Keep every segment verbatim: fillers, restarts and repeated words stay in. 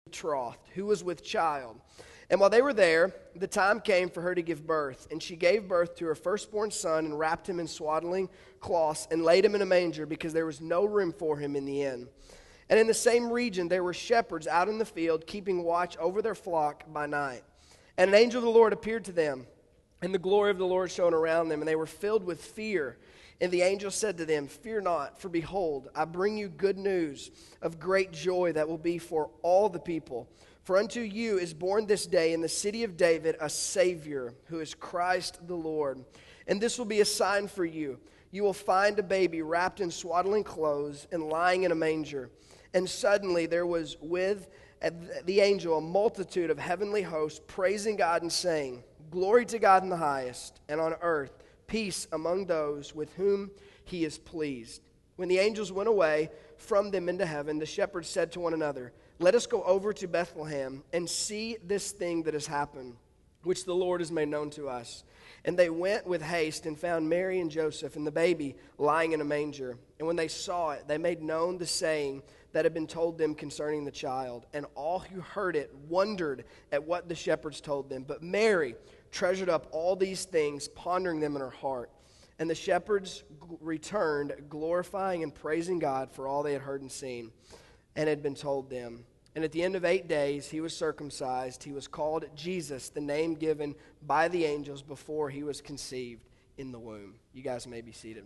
betrothed, who was with child. And while they were there, the time came for her to give birth. And she gave birth to her firstborn son and wrapped him in swaddling cloths and laid him in a manger because there was no room for him in the inn. And in the same region there were shepherds out in the field keeping watch over their flock by night. And an angel of the Lord appeared to them, and the glory of the Lord shone around them, and they were filled with fear. And the angel said to them, "Fear not, for behold, I bring you good news of great joy that will be for all the people. For unto you is born this day in the city of David a Savior, who is Christ the Lord. And this will be a sign for you. You will find a baby wrapped in swaddling clothes and lying in a manger." And suddenly there was with the angel a multitude of heavenly hosts praising God and saying, "Glory to God in the highest, and on earth peace among those with whom he is pleased." When the angels went away from them into heaven, the shepherds said to one another, "Let us go over to Bethlehem and see this thing that has happened, which the Lord has made known to us." And they went with haste and found Mary and Joseph and the baby lying in a manger. And when they saw it, they made known the saying that had been told them concerning the child. And all who heard it wondered at what the shepherds told them. But Mary treasured up all these things, pondering them in her heart. And the shepherds g- returned, glorifying and praising God for all they had heard and seen and had been told them. And at the end of eight days, he was circumcised. He was called Jesus, the name given by the angels before he was conceived in the womb. You guys may be seated.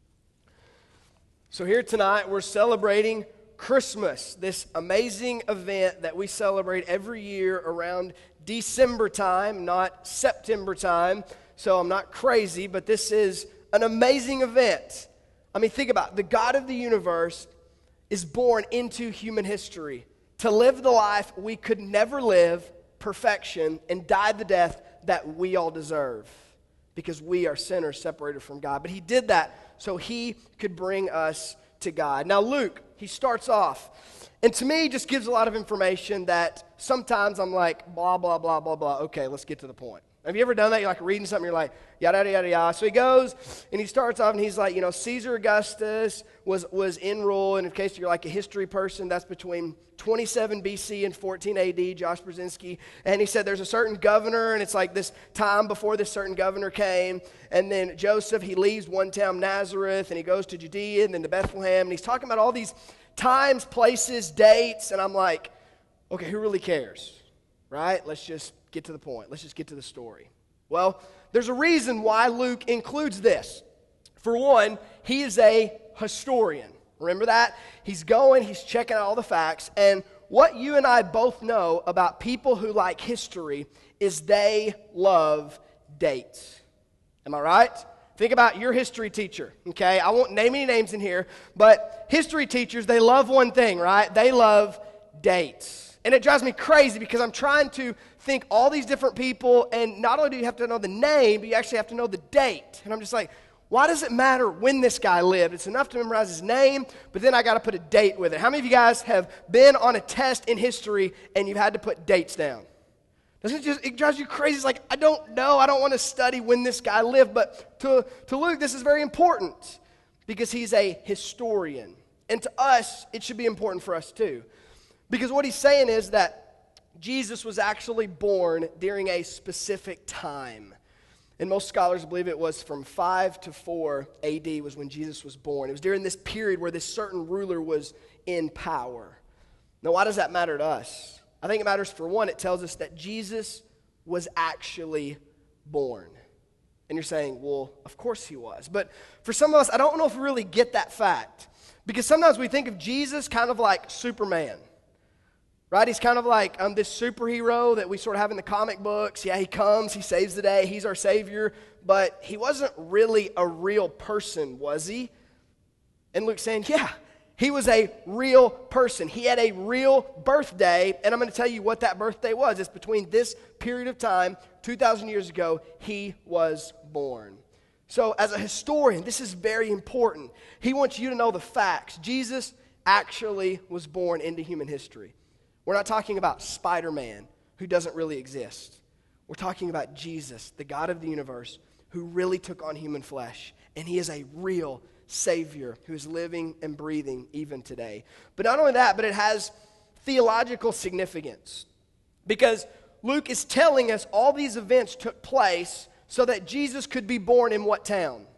So here tonight, we're celebrating Christmas, this amazing event that we celebrate every year around December time, not September time. So I'm not crazy, but this is an amazing event. I mean, think about it. The God of the universe is born into human history to live the life we could never live, perfection, and die the death that we all deserve because we are sinners separated from God. But he did that so he could bring us to God. Now, Luke, he starts off, and to me, just gives a lot of information that sometimes I'm like, blah, blah, blah, blah, blah. Okay, let's get to the point. Have you ever done that? You're like reading something, you're like, yada, yada, yada, yada. So he goes, and he starts off, and he's like, you know, Caesar Augustus was, was in rule, and in case you're like a history person, that's between twenty-seven B C and fourteen A D, Josh Brzezinski. And he said there's a certain governor, and it's like this time before this certain governor came. And then Joseph, he leaves one town, Nazareth, and he goes to Judea and then to Bethlehem. And he's talking about all these times, places, dates. And I'm like, okay, who really cares? Right? Let's just get to the point. Let's just get to the story. Well, there's a reason why Luke includes this. For one, he is a historian. Remember that? He's going, he's checking out all the facts. And what you and I both know about people who like history is they love dates. Am I right? Think about your history teacher, okay? I won't name any names in here, but history teachers, they love one thing, right? They love dates. And it drives me crazy because I'm trying to think all these different people, and not only do you have to know the name, but you actually have to know the date. And I'm just like, why does it matter when this guy lived? It's enough to memorize his name, but then I got to put a date with it. How many of you guys have been on a test in history and you've had to put dates down? Doesn't it just, it drives you crazy. It's like, I don't know. I don't want to study when this guy lived. But to, to Luke, this is very important because he's a historian. And to us, it should be important for us too. Because what he's saying is that Jesus was actually born during a specific time. And most scholars believe it was from five to four A D was when Jesus was born. It was during this period where this certain ruler was in power. Now, why does that matter to us? I think it matters for one, it tells us that Jesus was actually born. And you're saying, well, of course he was. But for some of us, I don't know if we really get that fact. Because sometimes we think of Jesus kind of like Superman. Right? He's kind of like um, this superhero that we sort of have in the comic books. Yeah, he comes, he saves the day, he's our savior. But he wasn't really a real person, was he? And Luke's saying, yeah, he was a real person. He had a real birthday, and I'm going to tell you what that birthday was. It's between this period of time, two thousand years ago, he was born. So as a historian, this is very important. He wants you to know the facts. Jesus actually was born into human history. We're not talking about Spider-Man, who doesn't really exist. We're talking about Jesus, the God of the universe, who really took on human flesh. And he is a real Savior who is living and breathing even today. But not only that, but it has theological significance because Luke is telling us all these events took place so that Jesus could be born in what town?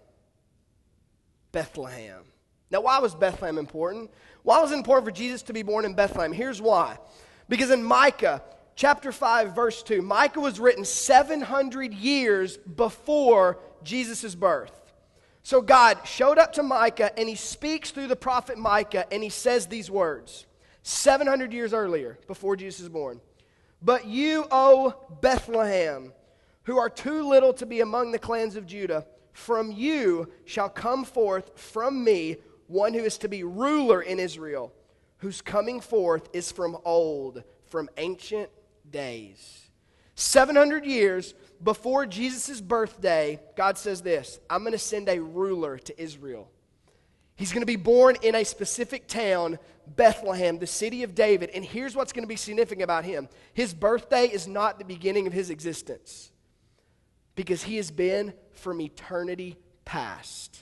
Bethlehem. Now, why was Bethlehem important? Why was it important for Jesus to be born in Bethlehem? Here's why. Because in Micah chapter five, verse two, Micah was written seven hundred years before Jesus' birth. So God showed up to Micah and he speaks through the prophet Micah and he says these words seven hundred years earlier before Jesus is born. But you, O Bethlehem, who are too little to be among the clans of Judah, from you shall come forth from me one who is to be ruler in Israel, whose coming forth is from old, from ancient days. seven hundred years before Jesus' birthday, God says this, I'm going to send a ruler to Israel. He's going to be born in a specific town, Bethlehem, the city of David. And here's what's going to be significant about him. His birthday is not the beginning of his existence because he has been from eternity past.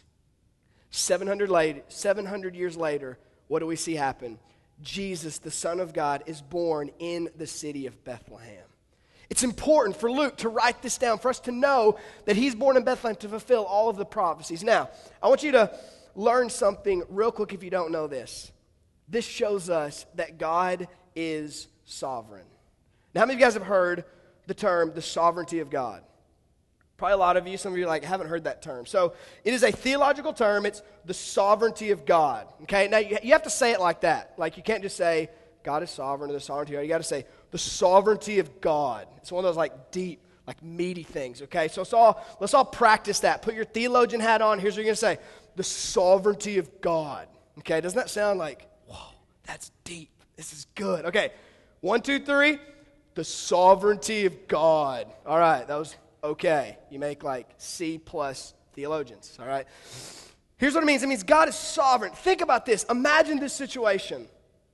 seven hundred, later, seven hundred years later, what do we see happen? Jesus, the Son of God, is born in the city of Bethlehem. It's important for Luke to write this down, for us to know that he's born in Bethlehem to fulfill all of the prophecies. Now, I want you to learn something real quick if you don't know this. This shows us that God is sovereign. Now, how many of you guys have heard the term, the sovereignty of God? Probably a lot of you, some of you like haven't heard that term. So it is a theological term. It's the sovereignty of God. Okay, now you, you have to say it like that. Like you can't just say God is sovereign or the sovereignty of God. You got to say the sovereignty of God. It's one of those like deep, like meaty things. Okay, so let's all, let's all practice that. Put your theologian hat on. Here's what you're going to say. The sovereignty of God. Okay, doesn't that sound like, whoa, that's deep. This is good. Okay, one, two, three. The sovereignty of God. All right, that was okay. You make like C plus theologians, all right? Here's what it means. It means God is sovereign. Think about this. Imagine this situation.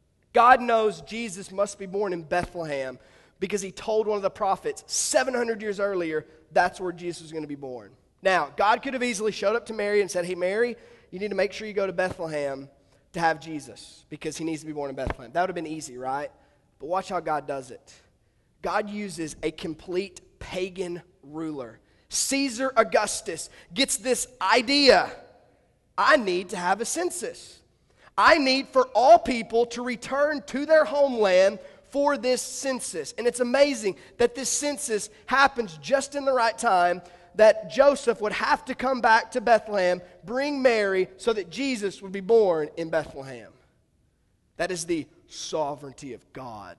God knows Jesus must be born in Bethlehem because he told one of the prophets seven hundred years earlier that's where Jesus was going to be born. Now, God could have easily showed up to Mary and said, hey, Mary, you need to make sure you go to Bethlehem to have Jesus because he needs to be born in Bethlehem. That would have been easy, right? But watch how God does it. God uses a complete pagan ruler. Caesar Augustus gets this idea. I need to have a census. I need for all people to return to their homeland for this census. And it's amazing that this census happens just in the right time that Joseph would have to come back to Bethlehem, bring Mary so that Jesus would be born in Bethlehem. That is the sovereignty of God.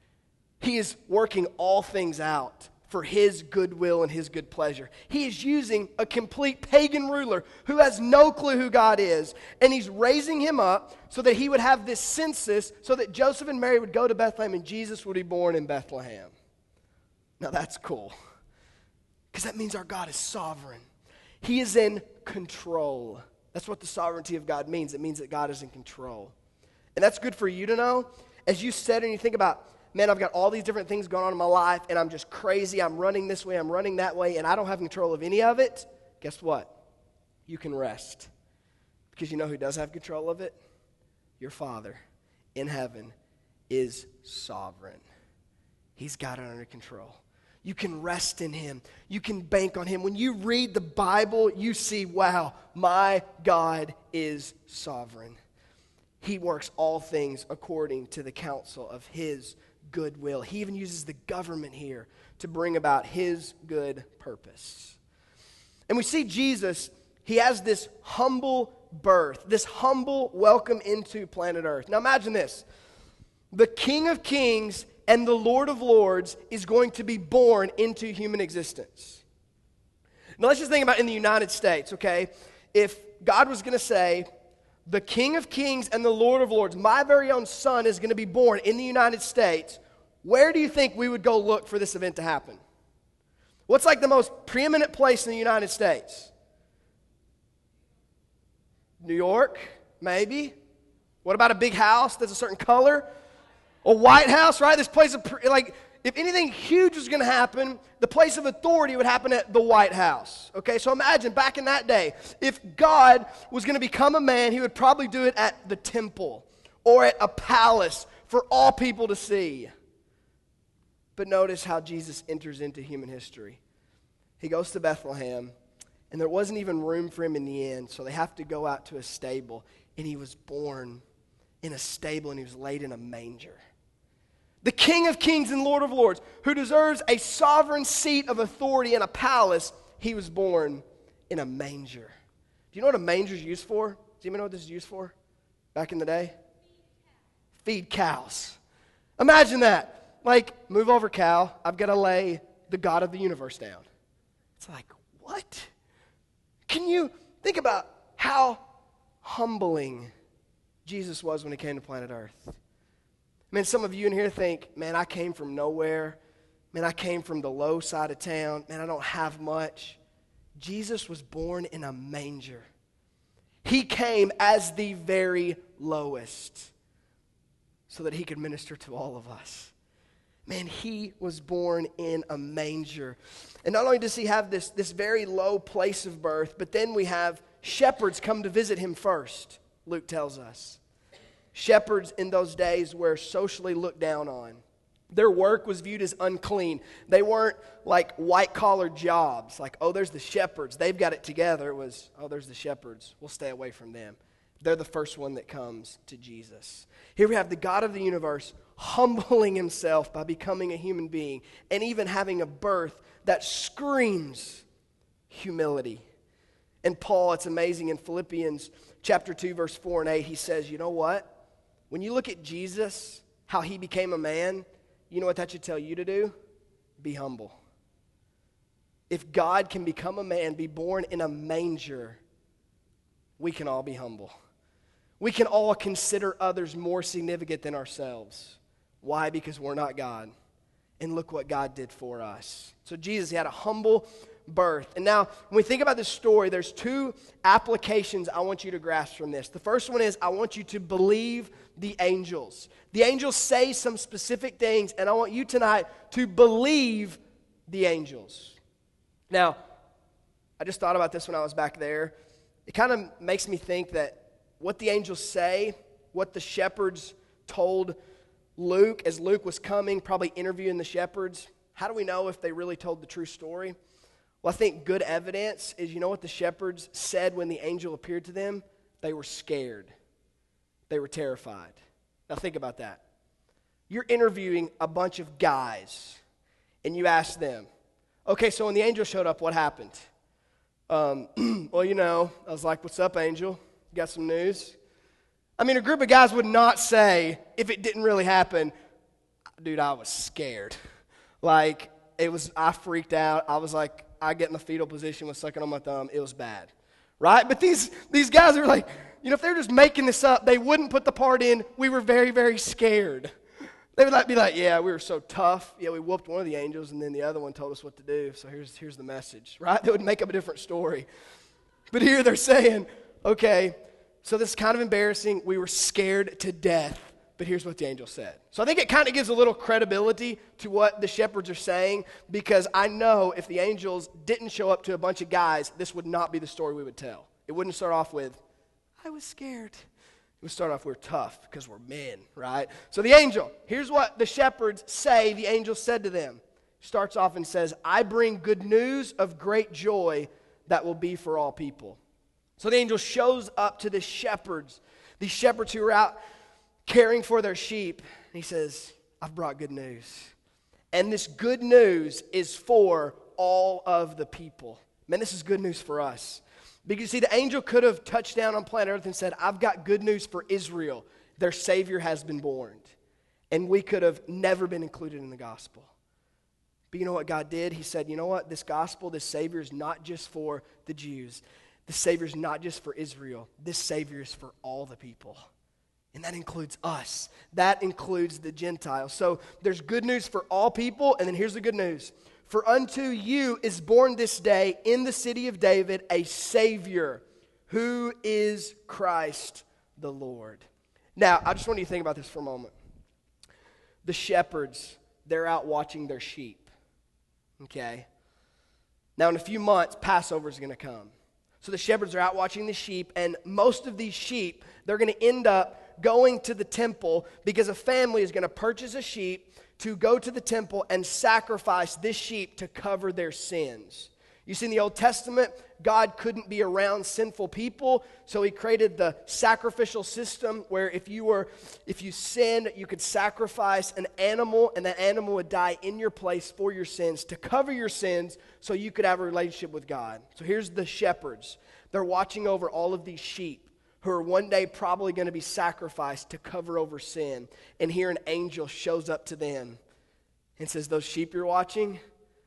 He is working all things out for his goodwill and his good pleasure. He is using a complete pagan ruler who has no clue who God is, and he's raising him up so that he would have this census so that Joseph and Mary would go to Bethlehem and Jesus would be born in Bethlehem. Now that's cool, because that means our God is sovereign. He is in control. That's what the sovereignty of God means. It means that God is in control. And that's good for you to know. As you sit and you think about, man, I've got all these different things going on in my life, and I'm just crazy. I'm running this way, I'm running that way, and I don't have control of any of it. Guess what? You can rest. Because you know who does have control of it? Your Father in heaven is sovereign. He's got it under control. You can rest in him. You can bank on him. When you read the Bible, you see, wow, my God is sovereign. He works all things according to the counsel of his goodwill. He even uses the government here to bring about his good purpose. And we see Jesus, he has this humble birth, this humble welcome into planet Earth. Now imagine this. The King of Kings and the Lord of Lords is going to be born into human existence. Now let's just think about in the United States, okay? If God was going to say, the King of Kings and the Lord of Lords, my very own son is going to be born in the United States, where do you think we would go look for this event to happen? What's like the most preeminent place in the United States? New York, maybe. What about a big house that's a certain color? A White House, right? This place of, like, if anything huge was going to happen, the place of authority would happen at the White House. Okay, so imagine back in that day, if God was going to become a man, he would probably do it at the temple or at a palace for all people to see. But notice how Jesus enters into human history. He goes to Bethlehem, and there wasn't even room for him in the inn, so they have to go out to a stable. And he was born in a stable, and he was laid in a manger. The King of Kings and Lord of Lords, who deserves a sovereign seat of authority in a palace, he was born in a manger. Do you know what a manger is used for? Does anyone know what this is used for back in the day? Feed cows. Imagine that. Like, move over, cow. I've got to lay the God of the universe down. It's like, what? Can you think about how humbling Jesus was when he came to planet Earth? I mean, some of you in here think, man, I came from nowhere. Man, I came from the low side of town. Man, I don't have much. Jesus was born in a manger. He came as the very lowest so that he could minister to all of us. Man, he was born in a manger. And not only does he have this, this very low place of birth, but then we have shepherds come to visit him first, Luke tells us. Shepherds in those days were socially looked down on. Their work was viewed as unclean. They weren't like white-collar jobs, like, oh, there's the shepherds. They've got it together. It was, oh, there's the shepherds. We'll stay away from them. They're the first one that comes to Jesus. Here we have the God of the universe humbling himself by becoming a human being and even having a birth that screams humility. And Paul, it's amazing, in Philippians chapter two, verse four and eight, he says, you know what? When you look at Jesus, how he became a man, you know what that should tell you to do? Be humble. If God can become a man, be born in a manger, we can all be humble. We can all consider others more significant than ourselves. Why? Because we're not God. And look what God did for us. So Jesus, he had a humble birth. And now, when we think about this story, there's two applications I want you to grasp from this. The first one is, I want you to believe the angels. The angels say some specific things, and I want you tonight to believe the angels. Now, I just thought about this when I was back there. It kind of makes me think that what the angels say, what the shepherds told Luke as Luke was coming, probably interviewing the shepherds, how do we know if they really told the true story? Well, I think good evidence is, you know what the shepherds said when the angel appeared to them? They were scared. They were terrified. Now think about that. You're interviewing a bunch of guys, and you ask them, okay, so when the angel showed up, what happened? Um, well, you know, I was like, what's up, angel? You got some news? I mean, a group of guys would not say, if it didn't really happen, dude, I was scared. Like, it was, I freaked out. I was like, I get in the fetal position, was sucking on my thumb. It was bad, right? But these, these guys are like, you know, if they're just making this up, they wouldn't put the part in, we were very, very scared. They would like be like, yeah, we were so tough. Yeah, we whooped one of the angels, and then the other one told us what to do. So here's, here's the message, right? They would make up a different story. But here they're saying, okay, so this is kind of embarrassing. We were scared to death. But here's what the angel said. So I think it kind of gives a little credibility to what the shepherds are saying, because I know if the angels didn't show up to a bunch of guys, this would not be the story we would tell. It wouldn't start off with, I was scared. It would start off, we're tough because we're men, right? So the angel, here's what the shepherds say the angel said to them. Starts off and says, I bring good news of great joy that will be for all people. So the angel shows up to the shepherds, these shepherds who are out caring for their sheep. And he says, I've brought good news. And this good news is for all of the people. Man, this is good news for us. Because you see, the angel could have touched down on planet Earth and said, I've got good news for Israel. Their Savior has been born. And we could have never been included in the gospel. But you know what God did? He said, you know what? This gospel, this Savior is not just for the Jews. The Savior is not just for Israel. This Savior is for all the people. And that includes us. That includes the Gentiles. So there's good news for all people. And then here's the good news. For unto you is born this day in the city of David a Savior, who is Christ the Lord. Now, I just want you to think about this for a moment. The shepherds, they're out watching their sheep. Okay? Now, in a few months, Passover is going to come. So the shepherds are out watching the sheep, and most of these sheep, they're going to end up going to the temple because a family is going to purchase a sheep to go to the temple and sacrifice this sheep to cover their sins. You see, in the Old Testament, God couldn't be around sinful people, so he created the sacrificial system where if you were, if you sinned, you could sacrifice an animal, and that animal would die in your place for your sins, to cover your sins so you could have a relationship with God. So here's the shepherds. They're watching over all of these sheep who are one day probably going to be sacrificed to cover over sin. And here an angel shows up to them and says, those sheep you're watching,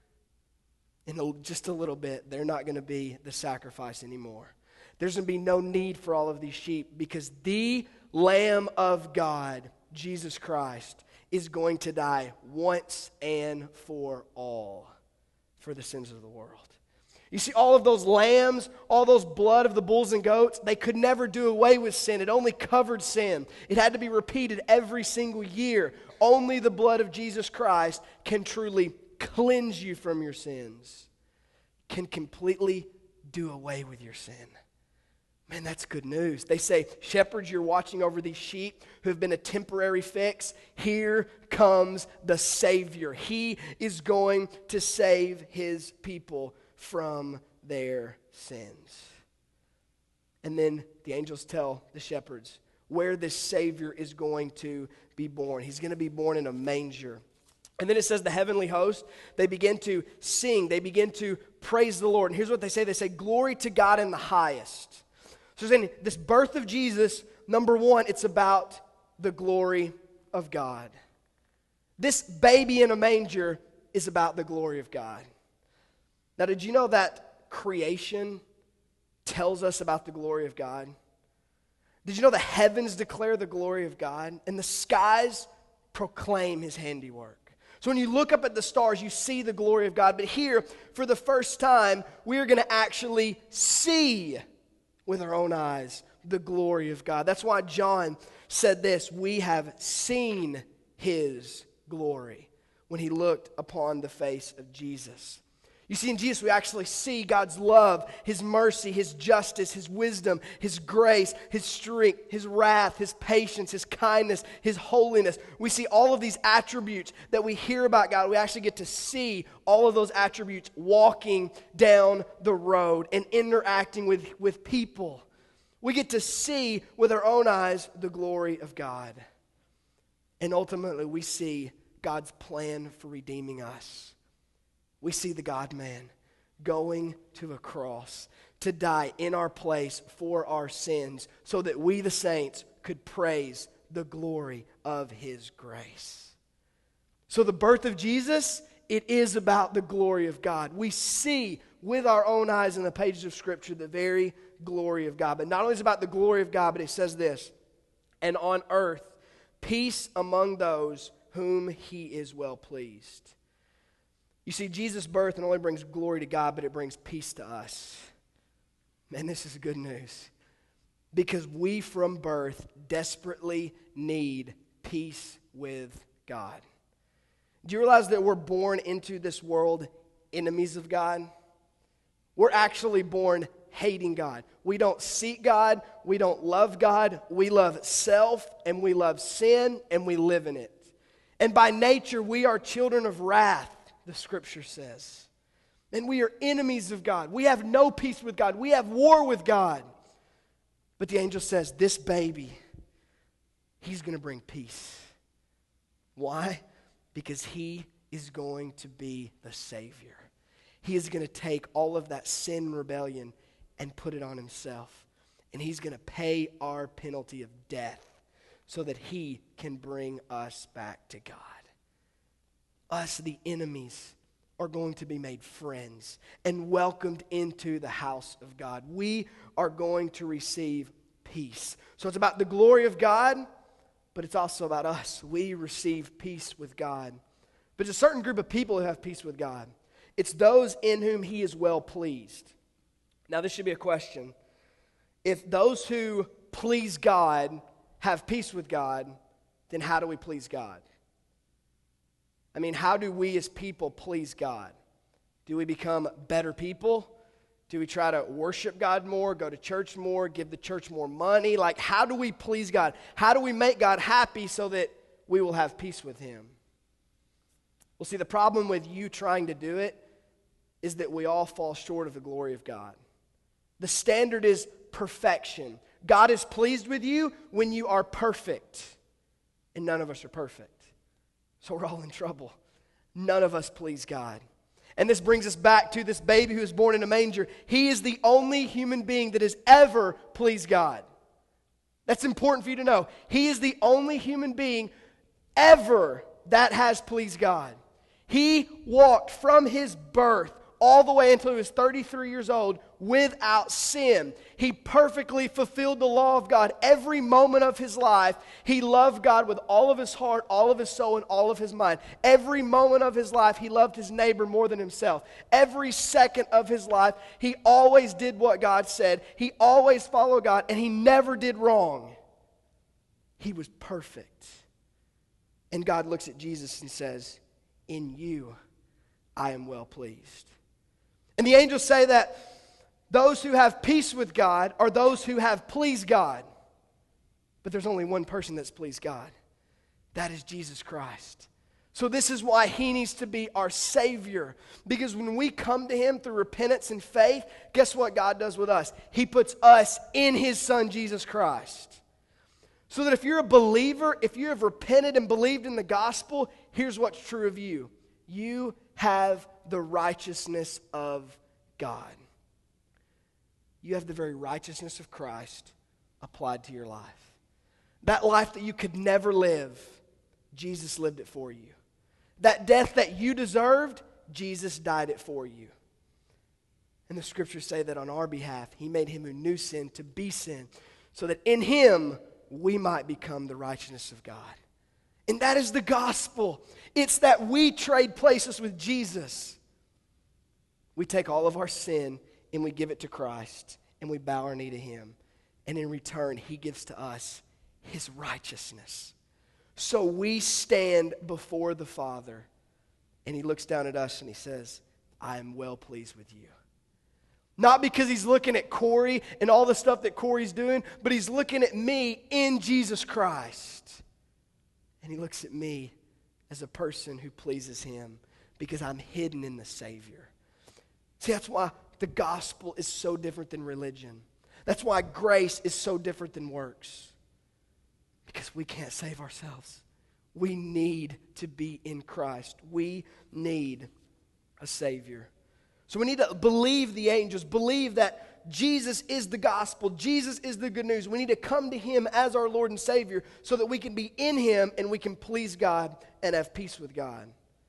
in a, just a little bit, they're not going to be the sacrifice anymore. There's going to be no need for all of these sheep because the Lamb of God, Jesus Christ, is going to die once and for all for the sins of the world. You see, all of those lambs, all those blood of the bulls and goats, they could never do away with sin. It only covered sin. It had to be repeated every single year. Only the blood of Jesus Christ can truly cleanse you from your sins, can completely do away with your sin. Man, that's good news. They say, shepherds, you're watching over these sheep who have been a temporary fix. Here comes the Savior. He is going to save his people from their sins. And then the angels tell the shepherds where this Savior is going to be born. He's going to be born in a manger. And then it says the heavenly host, they begin to sing, they begin to praise the Lord. And here's what they say. They say, glory to God in the highest. So saying this birth of Jesus, number one, it's about the glory of God. This baby in a manger is about the glory of God. Now, did you know that creation tells us about the glory of God? Did you know the heavens declare the glory of God and the skies proclaim his handiwork? So when you look up at the stars, you see the glory of God. But here, for the first time, we are going to actually see with our own eyes the glory of God. That's why John said this, we have seen his glory when he looked upon the face of Jesus. You see, in Jesus, we actually see God's love, his mercy, his justice, his wisdom, his grace, his strength, his wrath, his patience, his kindness, his holiness. We see all of these attributes that we hear about God. We actually get to see all of those attributes walking down the road and interacting with, with people. We get to see with our own eyes the glory of God. And ultimately, we see God's plan for redeeming us. We see the God-man going to a cross to die in our place for our sins so that we, the saints, could praise the glory of his grace. So the birth of Jesus, it is about the glory of God. We see with our own eyes in the pages of Scripture the very glory of God. But not only is it about the glory of God, but it says this, and on earth, peace among those whom he is well pleased. You see, Jesus' birth not only brings glory to God, but it brings peace to us. Man, this is good news. Because we from birth desperately need peace with God. Do you realize that we're born into this world enemies of God? We're actually born hating God. We don't seek God. We don't love God. We love self and we love sin and we live in it. And by nature, we are children of wrath, the Scripture says. And we are enemies of God. We have no peace with God. We have war with God. But the angel says, this baby, he's going to bring peace. Why? Because he is going to be the Savior. He is going to take all of that sin and rebellion and put it on himself. And he's going to pay our penalty of death so that he can bring us back to God. Us, the enemies, are going to be made friends and welcomed into the house of God. We are going to receive peace. So it's about the glory of God, but it's also about us. We receive peace with God. But it's a certain group of people who have peace with God. It's those in whom he is well pleased. Now, this should be a question. If those who please God have peace with God, then how do we please God? I mean, how do we as people please God? Do we become better people? Do we try to worship God more, go to church more, give the church more money? Like, how do we please God? How do we make God happy so that we will have peace with him? Well, see, the problem with you trying to do it is that we all fall short of the glory of God. The standard is perfection. God is pleased with you when you are perfect, and none of us are perfect. So we're all in trouble. None of us please God. And this brings us back to this baby who was born in a manger. He is the only human being that has ever pleased God. That's important for you to know. He is the only human being ever that has pleased God. He walked from his birth all the way until he was thirty-three years old without sin. He perfectly fulfilled the law of God every moment of his life. He loved God with all of his heart, all of his soul, and all of his mind. Every moment of his life, he loved his neighbor more than himself. Every second of his life, he always did what God said. He always followed God, and he never did wrong. He was perfect. And God looks at Jesus and says, "In you, I am well pleased." And the angels say that those who have peace with God are those who have pleased God. But there's only one person that's pleased God. That is Jesus Christ. So this is why he needs to be our Savior. Because when we come to him through repentance and faith, guess what God does with us? He puts us in his Son, Jesus Christ. So that if you're a believer, if you have repented and believed in the gospel, here's what's true of you. You have the righteousness of God. You have the very righteousness of Christ applied to your life. That life that you could never live, Jesus lived it for you. That death that you deserved, Jesus died it for you. And the scriptures say that on our behalf, he made him who knew sin to be sin, so that in him we might become the righteousness of God. And that is the gospel. It's that we trade places with Jesus. We take all of our sin and we give it to Christ, and we bow our knee to him. And in return, he gives to us his righteousness. So we stand before the Father, and he looks down at us and he says, "I am well pleased with you." Not because he's looking at Corey and all the stuff that Corey's doing, but he's looking at me in Jesus Christ. And he looks at me as a person who pleases him because I'm hidden in the Savior. See, that's why the gospel is so different than religion. That's why grace is so different than works. Because we can't save ourselves. We need to be in Christ. We need a Savior. So we need to believe the angels, believe that Jesus is the gospel, Jesus is the good news. We need to come to him as our Lord and Savior so that we can be in him and we can please God and have peace with God.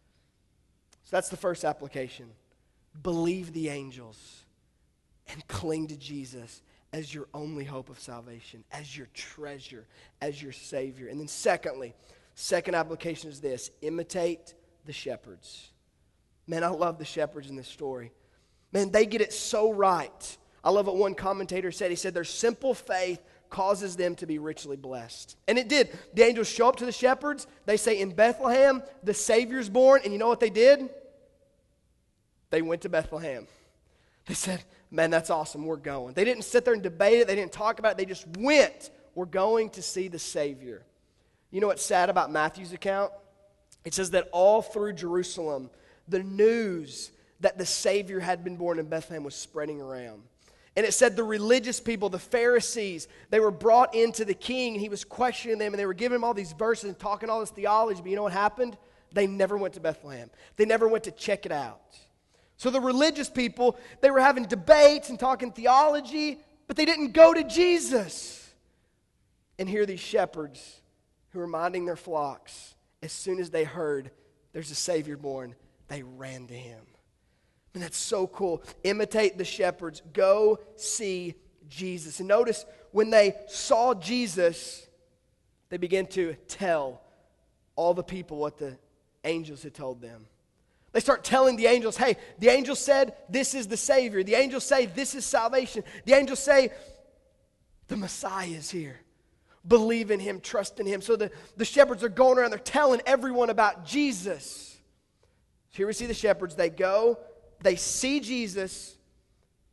So that's the first application. Believe the angels and cling to Jesus as your only hope of salvation, as your treasure, as your Savior. And then secondly, second application is this: imitate the shepherds. Man, I love the shepherds in this story. Man, they get it so right. I love what one commentator said. He said their simple faith causes them to be richly blessed. And it did. The angels show up to the shepherds. They say, "In Bethlehem, the Savior's born." And you know what they did? They went to Bethlehem. They said, "Man, that's awesome. We're going." They didn't sit there and debate it. They didn't talk about it. They just went. We're going to see the Savior. You know what's sad about Matthew's account? It says that all through Jerusalem, the news that the Savior had been born in Bethlehem was spreading around. And it said the religious people, the Pharisees, they were brought into the king, and he was questioning them, and they were giving him all these verses and talking all this theology. But you know what happened? They never went to Bethlehem. They never went to check it out. So the religious people, they were having debates and talking theology, but they didn't go to Jesus. And here are these shepherds who were minding their flocks. As soon as they heard there's a Savior born, they ran to him. And that's so cool. Imitate the shepherds. Go see Jesus. And notice when they saw Jesus, they began to tell all the people what the angels had told them. They start telling the angels, hey, the angels said this is the Savior. The angels say this is salvation. The angels say the Messiah is here. Believe in him, trust in him. So the, the shepherds are going around, they're telling everyone about Jesus. So here we see the shepherds. They go, they see Jesus,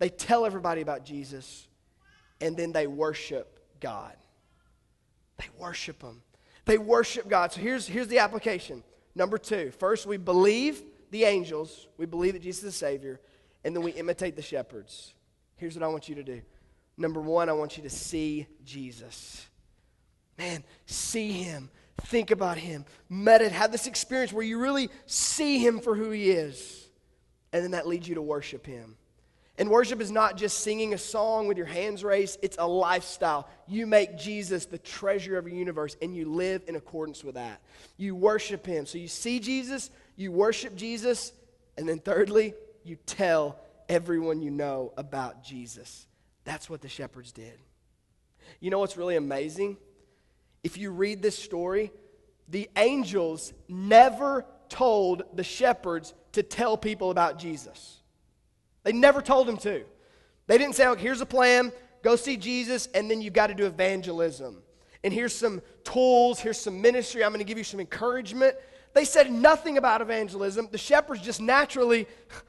They tell everybody about Jesus, and then they worship God. They worship him. They worship God. So here's, here's the application. Number two, first we believe the angels. We believe that Jesus is the Savior. And then we imitate the shepherds. Here's what I want you to do. Number one, I want you to see Jesus. Man, see him. Think about him. Meditate. Have this experience where you really see him for who he is. And then that leads you to worship him. And worship is not just singing a song with your hands raised. It's a lifestyle. You make Jesus the treasure of your universe, and you live in accordance with that. You worship him. So you see Jesus, you worship Jesus, and then thirdly, you tell everyone you know about Jesus. That's what the shepherds did. You know what's really amazing? If you read this story, the angels never told the shepherds to tell people about Jesus. They never told them to. They didn't say, oh, here's a plan, go see Jesus, and then you've got to do evangelism. And here's some tools, here's some ministry, I'm going to give you some encouragement. They said nothing about evangelism. The shepherds just naturally,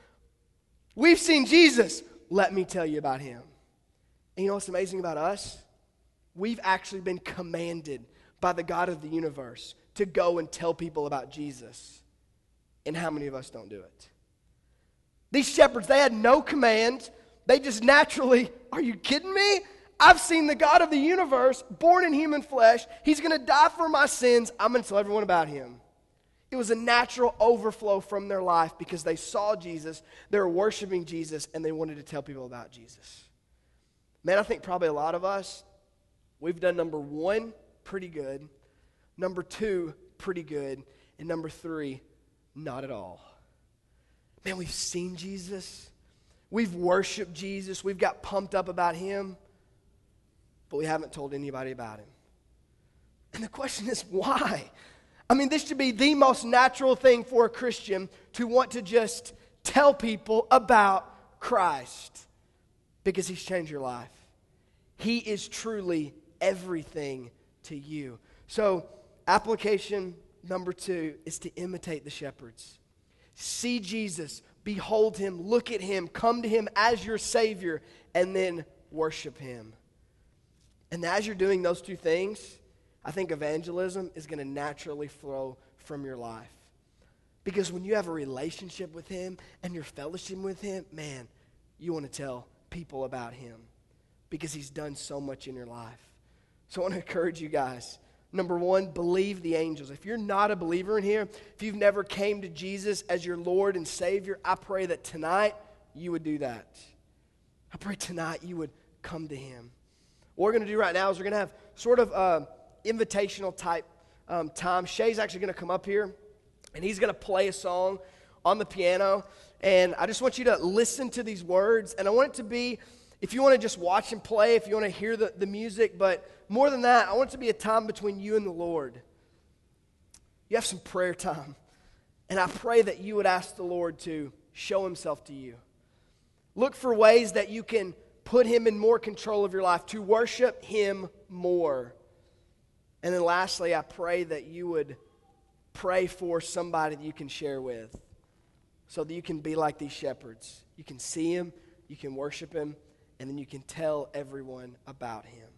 we've seen Jesus, let me tell you about him. And you know what's amazing about us? We've actually been commanded by the God of the universe to go and tell people about Jesus. And how many of us don't do it? These shepherds, they had no command. They just naturally, are you kidding me? I've seen the God of the universe born in human flesh. He's going to die for my sins. I'm going to tell everyone about him. It was a natural overflow from their life because they saw Jesus, they were worshiping Jesus, and they wanted to tell people about Jesus. Man, I think probably a lot of us, we've done number one, pretty good. Number two, pretty good. And number three, not at all. Man, we've seen Jesus. We've worshiped Jesus. We've got pumped up about him. But we haven't told anybody about him. And the question is, why? I mean, this should be the most natural thing for a Christian to want to just tell people about Christ. Because he's changed your life. He is truly everything to you. So, application number two is to imitate the shepherds. See Jesus, behold him, look at him, come to him as your Savior, and then worship him. And as you're doing those two things, I think evangelism is going to naturally flow from your life. Because when you have a relationship with him and you're fellowshipping with him, man, you want to tell people about him because he's done so much in your life. So I want to encourage you guys. Number one, believe the angels. If you're not a believer in here, if you've never came to Jesus as your Lord and Savior, I pray that tonight you would do that. I pray tonight you would come to him. What we're going to do right now is we're going to have sort of uh, invitational type um, time. Shay's actually going to come up here, and he's going to play a song on the piano. And I just want you to listen to these words. And I want it to be, if you want to just watch him play, if you want to hear the, the music, but more than that, I want it to be a time between you and the Lord. You have some prayer time. And I pray that you would ask the Lord to show himself to you. Look for ways that you can put him in more control of your life, to worship him more. And then lastly, I pray that you would pray for somebody that you can share with so that you can be like these shepherds. You can see him, you can worship him, and then you can tell everyone about him.